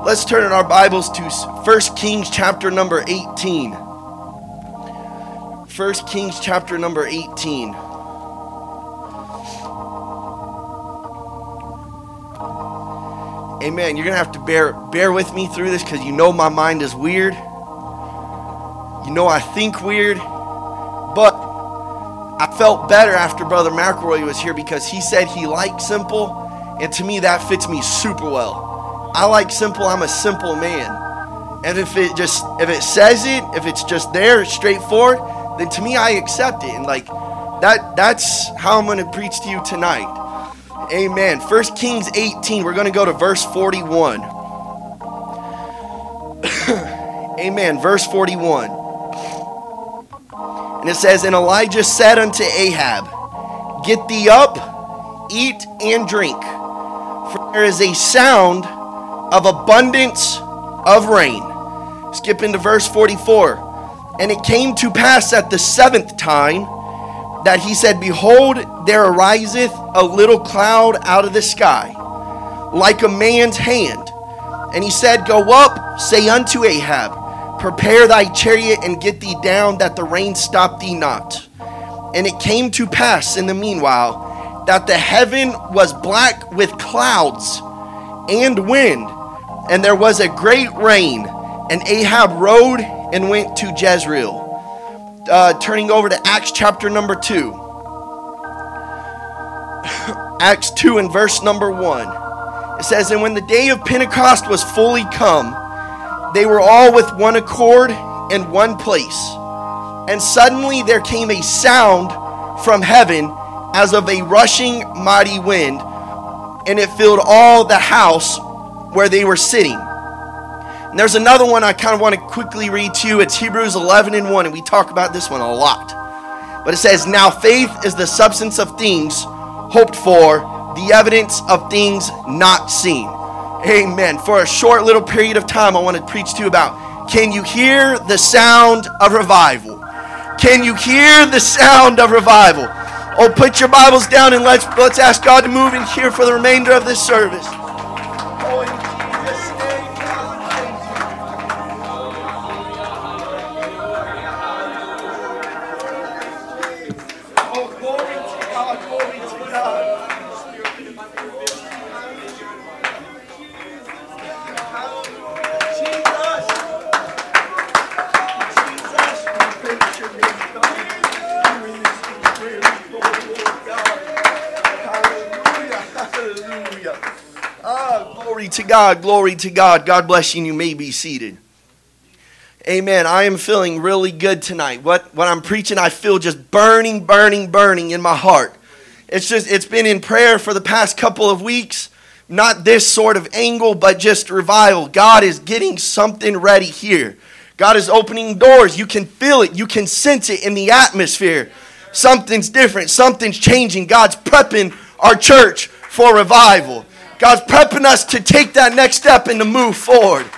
Let's turn in our Bibles to 1 Kings chapter number 18. 1 Kings chapter number 18. Amen. You're going to have to bear with me through this because you know my mind is weird. You know I think weird. But I felt better after Brother McElroy was here because he said he liked simple. And to me, that fits me super well. I like simple. I'm a simple man. And if it says it, if it's just there, it's straightforward, then to me, I accept it. And like that's how I'm going to preach to you tonight. Amen. 1 Kings 18, we're going to go to verse 41. Amen. Verse 41. And it says, And Elijah said unto Ahab, Get thee up, eat and drink, for there is a sound of abundance of rain. Skip into verse 44. And it came to pass at the seventh time that he said, Behold, there ariseth a little cloud out of the sky, like a man's hand. And he said, Go up, say unto Ahab, Prepare thy chariot and get thee down, that the rain stop thee not. And it came to pass in the meanwhile that the heaven was black with clouds and wind, and there was a great rain, and Ahab rode and went to Jezreel. Turning over to Acts chapter number 2. Acts 2 and verse number 1. It says, And when the day of Pentecost was fully come, they were all with one accord in one place. And suddenly there came a sound from heaven as of a rushing mighty wind, and it filled all the house where they were sitting. And there's another one I kind of want to quickly read to you. It's Hebrews 11 and 1, and we talk about this one a lot. But it says, Now faith is the substance of things hoped for, the evidence of things not seen. Amen. For a short little period of time, I want to preach to you about, can you hear the sound of revival? Can you hear the sound of revival? Oh, put your Bibles down and let's ask God to move in here for the remainder of this service. Oh, in Jesus' name, God, praise you. Oh, glory to God, glory to God. Glory to God, glory to God. God bless you, and you may be seated. Amen. I am feeling really good tonight. What I'm preaching, I feel just burning in my heart. It's been in prayer for the past couple of weeks. Not this sort of angle, but just revival. God is getting something ready here. God is opening doors. You can feel it. You can sense it in the atmosphere. Something's different. Something's changing. God's prepping our church for revival. God's prepping us to take that next step and to move forward.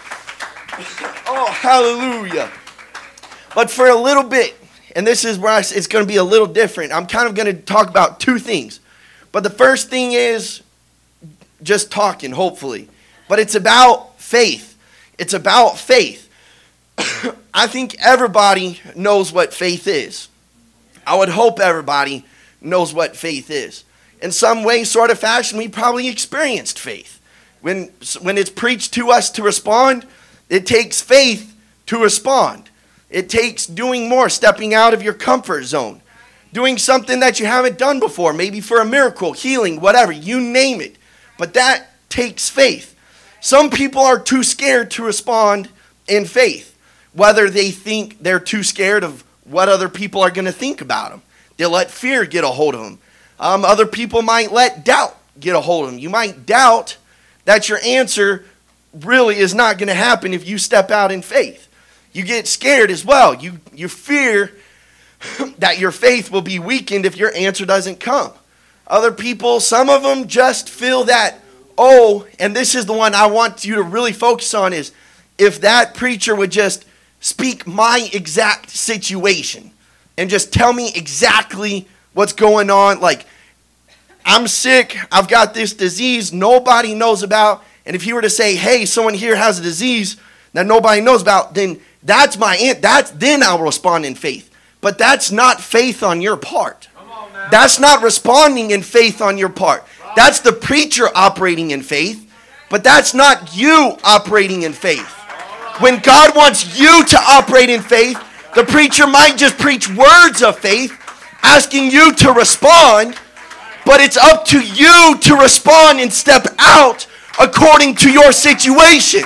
Oh, hallelujah. But for a little bit, and this is where it's going to be a little different. I'm kind of going to talk about two things. But the first thing is just talking, hopefully. But it's about faith. It's about faith. I think everybody knows what faith is. I would hope everybody knows what faith is. In some way, sort of fashion, we probably experienced faith. When it's preached to us to respond, it takes faith to respond. It takes doing more, stepping out of your comfort zone, doing something that you haven't done before, maybe for a miracle, healing, whatever, you name it. But that takes faith. Some people are too scared to respond in faith, whether they think they're too scared of what other people are going to think about them. They'll let fear get a hold of them. Other people might let doubt get a hold of them. You might doubt that your answer really is not going to happen if you step out in faith. You get scared as well. You fear that your faith will be weakened if your answer doesn't come. Other people, some of them just feel that, and this is the one I want you to really focus on, is if that preacher would just speak my exact situation and just tell me exactly what's going on. Like, I'm sick, I've got this disease nobody knows about, And if you were to say, hey, someone here has a disease that nobody knows about, then that's then I'll respond in faith. But that's not faith on your part. That's not responding in faith on your part. That's the preacher operating in faith, but that's not you operating in faith. When God wants you to operate in faith, the preacher might just preach words of faith, asking you to respond, but it's up to you to respond and step out according to your situation.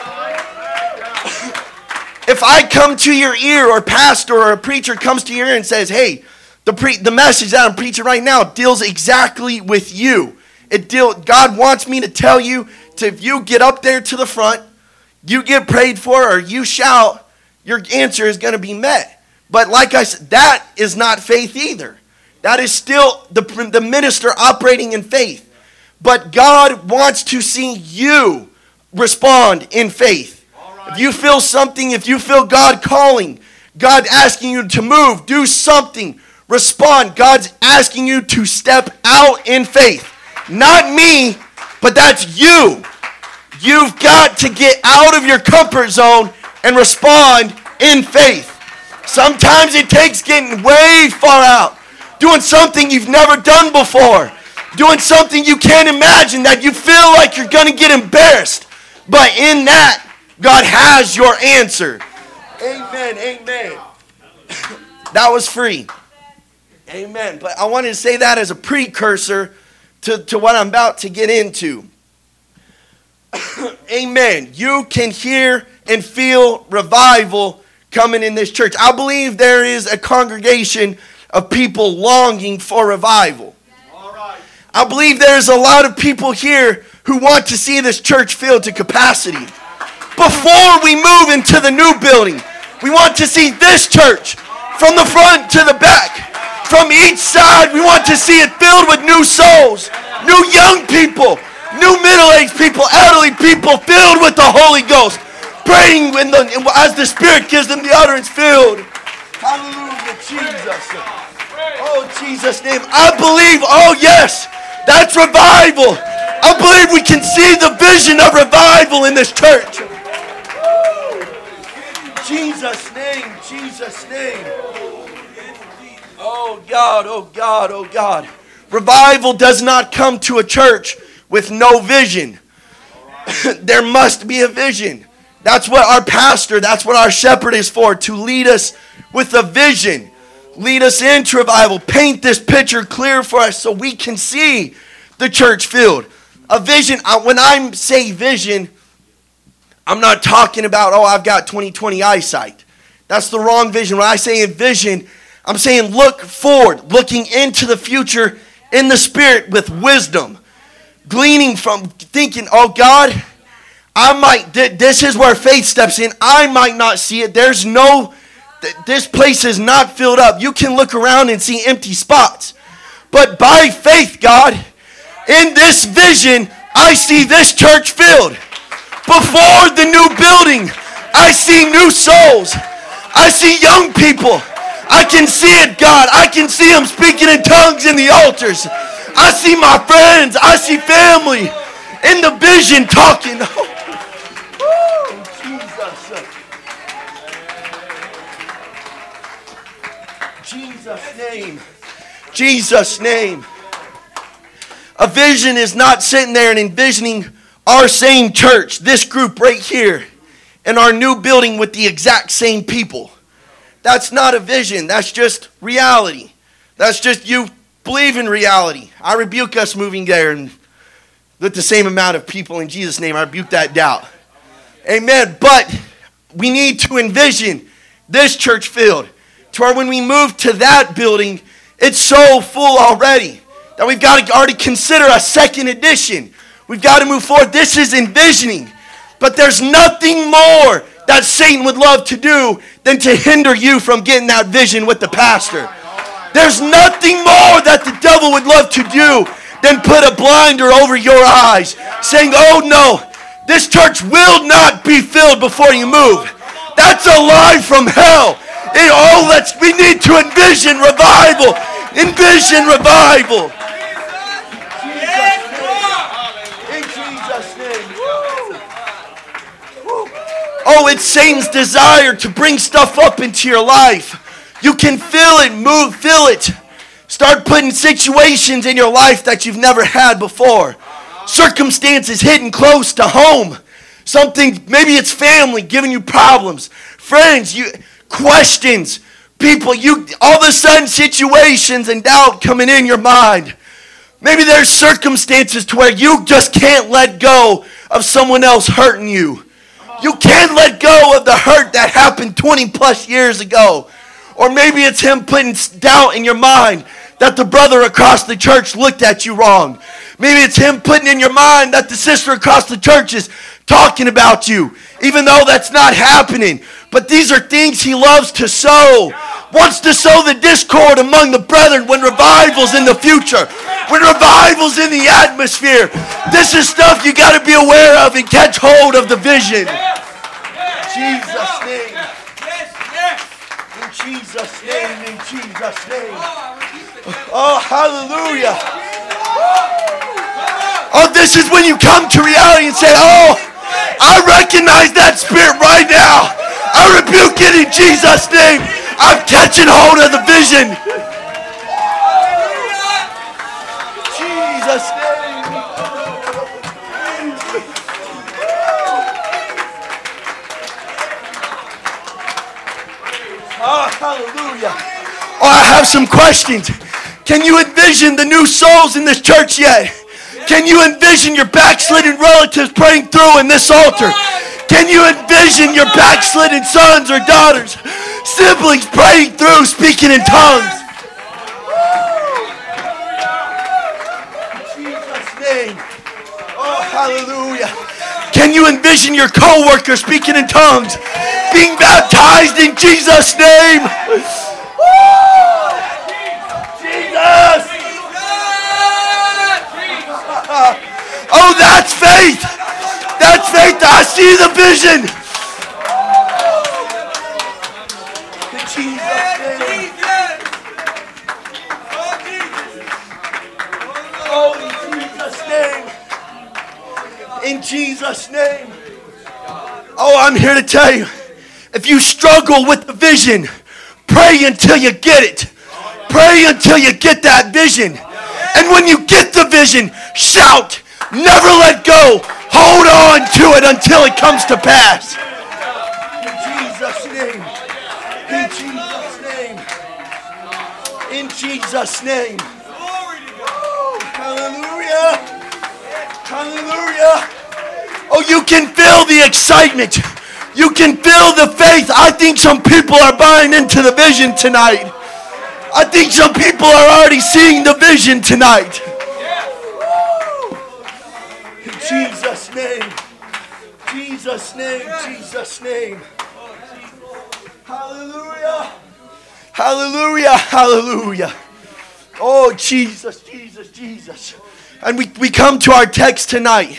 If I come to your ear, or pastor or a preacher comes to your ear and says, hey, the message that I'm preaching right now deals exactly with you. God wants me to tell you, if you get up there to the front, you get prayed for, or you shout, your answer is going to be met. But like I said, that is not faith either. That is still the minister operating in faith. But God wants to see you respond in faith. If you feel something, if you feel God calling, God asking you to move, do something, respond. God's asking you to step out in faith. Not me, but that's you. You've got to get out of your comfort zone and respond in faith. Sometimes it takes getting way far out, doing something you've never done before, doing something you can't imagine, that you feel like you're going to get embarrassed. But in that, God has your answer. Amen, amen. That was free. Amen. But I wanted to say that as a precursor to what I'm about to get into. Amen. You can hear and feel revival coming in this church. I believe there is a congregation of people longing for revival. All right. I believe there's a lot of people here who want to see this church filled to capacity. Before we move into the new building, we want to see this church from the front to the back. From each side, we want to see it filled with new souls, new young people, new middle-aged people, elderly people filled with the Holy Ghost, praying as the Spirit gives them the utterance filled. Hallelujah, Jesus. Oh, Jesus' name. I believe, oh yes, that's revival. I believe we can see the vision of revival in this church. Jesus' name, Jesus' name. Oh God, oh God, oh God. Revival does not come to a church with no vision. There must be a vision. That's what our pastor, that's what our shepherd is for, to lead us with a vision. Lead us into revival. Paint this picture clear for us so we can see the church filled. A vision, when I say vision, I'm not talking about, I've got 20/20 eyesight. That's the wrong vision. When I say vision, I'm saying look forward, looking into the future in the Spirit with wisdom. Gleaning from, thinking, oh God, this is where faith steps in. I might not see it. This place is not filled up. You can look around and see empty spots. But by faith, God, in this vision, I see this church filled. Before the new building, I see new souls. I see young people. I can see it, God. I can see them speaking in tongues in the altars. I see my friends. I see family in the vision talking. Oh, Jesus. Jesus' name. Jesus' name. A vision is not sitting there and envisioning our same church, this group right here, in our new building with the exact same people. That's not a vision. That's just reality. That's just you believe in reality. I rebuke us moving there and with the same amount of people in Jesus' name. I rebuke that doubt. Amen. But we need to envision this church filled to where when we move to that building, it's so full already that we've got to already consider a second edition. We've got to move forward. This is envisioning. But there's nothing more that Satan would love to do than to hinder you from getting that vision with the pastor. There's nothing more that the devil would love to do than put a blinder over your eyes, saying, oh no, this church will not be filled before you move. That's a lie from hell. We need to envision revival. Envision revival. In Jesus' name. Oh, it's Satan's desire to bring stuff up into your life. You can feel it, feel it. Start putting situations in your life that you've never had before. Circumstances hitting close to home. Something, maybe it's family giving you problems. Friends, questions. People, all of a sudden situations and doubt coming in your mind. Maybe there's circumstances to where you just can't let go of someone else hurting you. You can't let go of the hurt that happened 20 plus years ago. Or maybe it's him putting doubt in your mind that the brother across the church looked at you wrong. Maybe it's him putting in your mind that the sister across the church is talking about you, even though that's not happening. But these are things he loves to sow. Wants to sow the discord among the brethren when revival's in the future, when revival's in the atmosphere. This is stuff you got to be aware of and catch hold of the vision. In Jesus' name. In Jesus' name. In Jesus' name. Oh, hallelujah. Oh, this is when you come to reality and say, oh, I recognize that spirit right now. I rebuke it in Jesus' name. I'm catching hold of the vision. Jesus' name. Oh, hallelujah. Oh, I have some questions. Can you envision the new souls in this church yet? Can you envision your backslidden relatives praying through in this altar? Can you envision your backslidden sons or daughters, siblings praying through, speaking in tongues? In Jesus' name. Oh, hallelujah. Can you envision your co-workers speaking in tongues, being baptized in Jesus' name? Jesus! Oh, that's faith. That's faith. I see the vision. In Jesus' name. Oh, in Jesus' name. Oh, I'm here to tell you, if you struggle with the vision, pray until you get it. Pray until you get that vision. And when you get the vision, shout. Never let go. Hold on to it until it comes to pass. In Jesus' name. In Jesus' name. In Jesus' name. Oh, hallelujah. Hallelujah. Oh, you can feel the excitement. You can feel the faith. I think some people are buying into the vision tonight. I think some people are already seeing the vision tonight. In Jesus' name. Jesus' name. Jesus' name. Hallelujah. Hallelujah. Hallelujah. Oh, Jesus, Jesus, Jesus. And we come to our text tonight.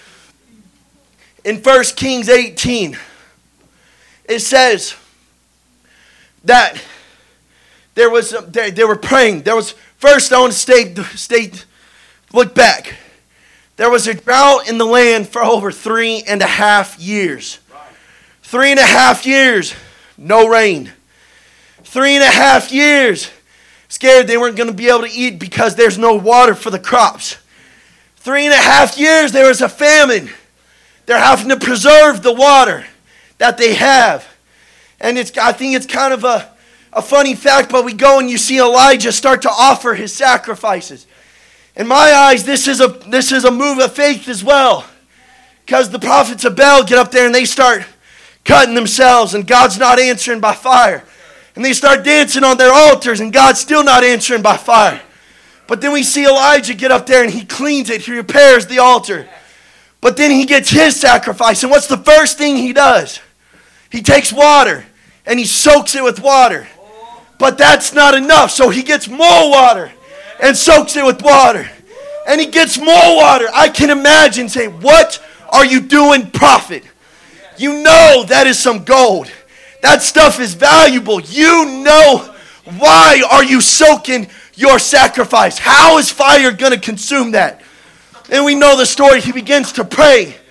In 1 Kings 18, it says that they were praying. First I want to look back. There was a drought in the land for over 3.5 years. 3.5 years, no rain. 3.5 years, scared they weren't going to be able to eat because there's no water for the crops. 3.5 years, there was a famine. They're having to preserve the water that they have. And I think it's kind of a funny fact, but we go and you see Elijah start to offer his sacrifices. In my eyes, this is a move of faith as well. Because the prophets of Baal get up there and they start cutting themselves and God's not answering by fire. And they start dancing on their altars and God's still not answering by fire. But then we see Elijah get up there and he cleans it, he repairs the altar. But then he gets his sacrifice. And what's the first thing he does? He takes water and he soaks it with water. But that's not enough. So he gets more water and soaks it with water. And he gets more water. I can imagine saying, what are you doing, prophet? You know that is some gold. That stuff is valuable. You know, why are you soaking your sacrifice? How is fire going to consume that? And we know the story. He begins to pray.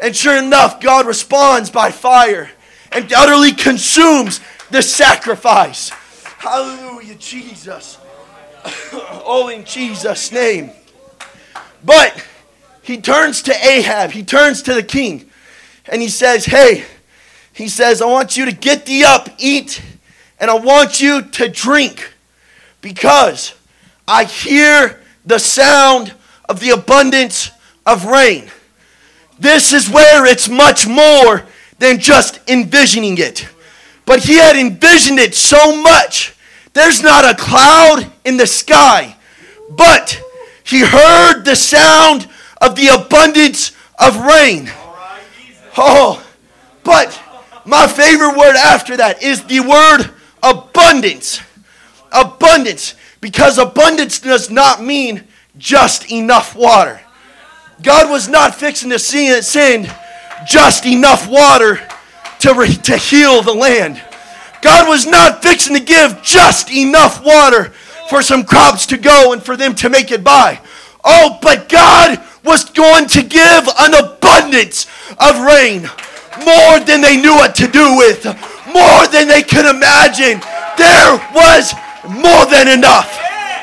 And sure enough, God responds by fire and utterly consumes the sacrifice. Hallelujah, Jesus. Oh, in Jesus' name. But he turns to Ahab. He turns to the king. And he says, hey, he says, I want you to get thee up, eat, and I want you to drink, because I hear the sound of the abundance of rain. This is where it's much more than just envisioning it. But he had envisioned it so much. There's not a cloud in the sky, but he heard the sound of the abundance of rain. Oh, but my favorite word after that is the word abundance. Abundance. Because abundance does not mean just enough water. God was not fixing to send just enough water to heal the land. God was not fixing to give just enough water for some crops to go and for them to make it by. Oh, but God was going to give an abundance of rain. More than they knew what to do with. More than they could imagine. There was more than enough.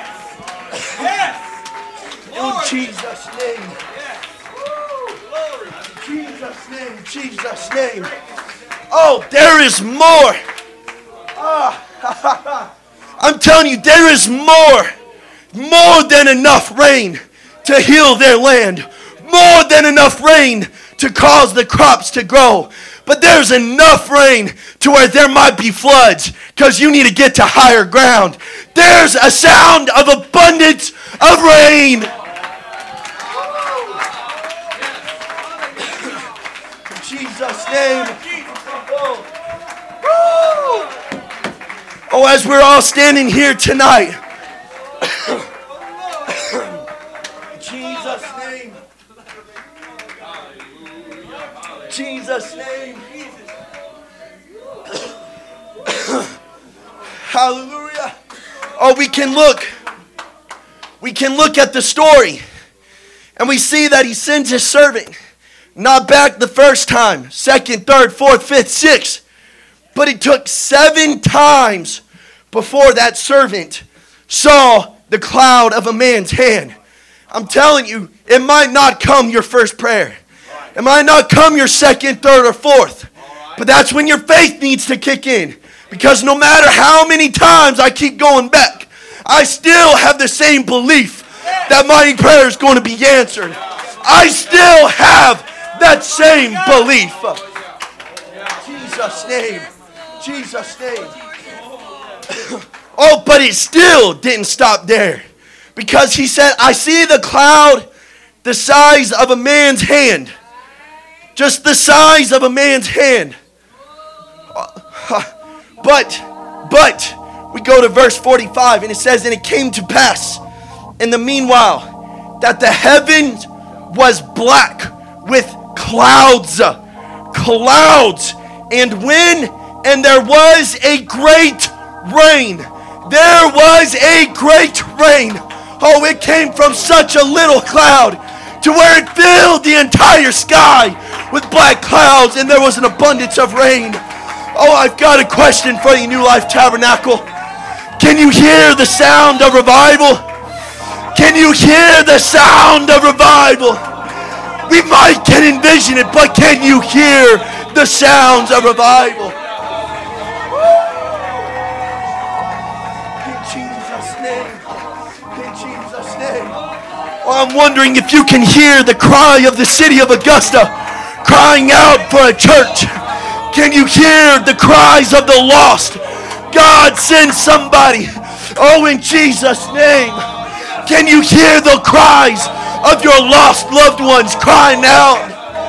In Jesus' name. Jesus' name. Jesus' name. Oh, there is more. I'm telling you, there is more. More than enough rain to heal their land. More than enough rain to cause the crops to grow. But there's enough rain to where there might be floods, because you need to get to higher ground. There's a sound of abundance of rain. In Jesus' name. Oh, as we're all standing here tonight. Jesus' name. Jesus' name. Hallelujah. Oh, we can look at the story, and we see that he sends his servant, not back the first time, second, third, fourth, fifth, sixth, but it took 7 times before that servant saw the cloud of a man's hand. I'm telling you, it might not come your first prayer. It might not come your second, third, or fourth. But that's when your faith needs to kick in. Because no matter how many times I keep going back, I still have the same belief that my prayer is going to be answered. I still have that same belief. Jesus' name. Jesus' name. Oh, but it still didn't stop there. Because he said, I see the cloud the size of a man's hand. Just the size of a man's hand. But we go to verse 45, and it says, and it came to pass in the meanwhile that the heavens was black with clouds. And there was a great rain. There was a great rain. Oh, it came from such a little cloud to where it filled the entire sky with black clouds, and there was an abundance of rain. Oh, I've got a question for you, New Life Tabernacle. Can you hear the sound of revival? Can you hear the sound of revival? We might can envision it, but can you hear the sounds of revival? In Jesus' name. In Jesus' name. Oh, I'm wondering if you can hear the cry of the city of Augusta crying out for a church. Can you hear the cries of the lost? God, send somebody. Oh, in Jesus' name. Can you hear the cries of your lost loved ones crying out?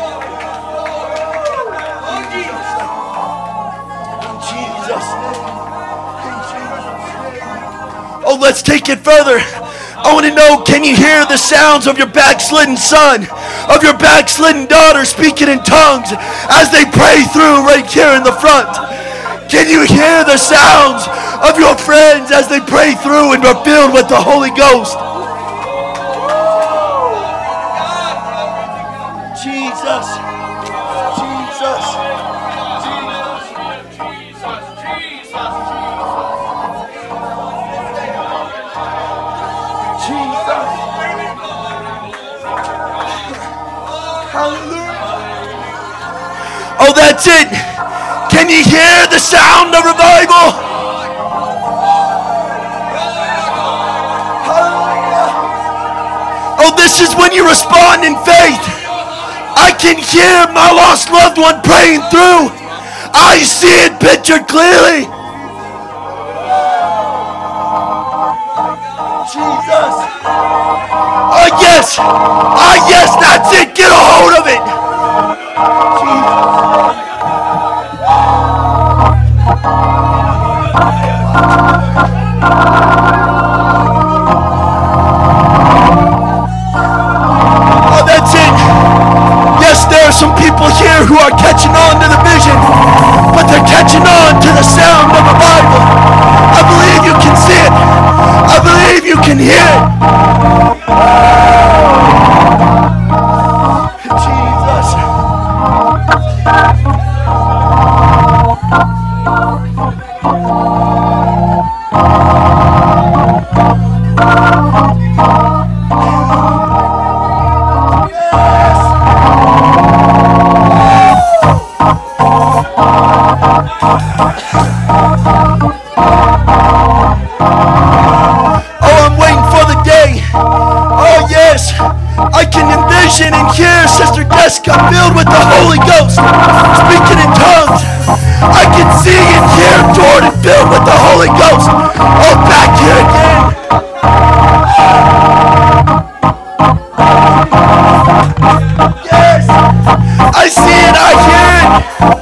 In Jesus' name. In Jesus' name. Oh, let's take it further. I want to know, can you hear the sounds of your backslidden son, of your backslidden daughter speaking in tongues as they pray through right here in the front? Can you hear the sounds of your friends as they pray through and are filled with the Holy Ghost? Jesus, Oh, that's it. Can you hear the sound of revival? Oh, this is when you respond in faith. I can hear my lost loved one praying through. I see it pictured clearly. Jesus. Oh, yes. Oh, yes, that's it. Get a hold of it. Oh, that's it. Yes, there are some people here who are catching on to the vision, but they're catching on to the sound of revival. I believe you can see it. I believe you can hear it. Jesus. I can envision and hear Sister Jessica filled with the Holy Ghost, speaking in tongues. I can see and hear Jordan filled with the Holy Ghost. Oh, back here again.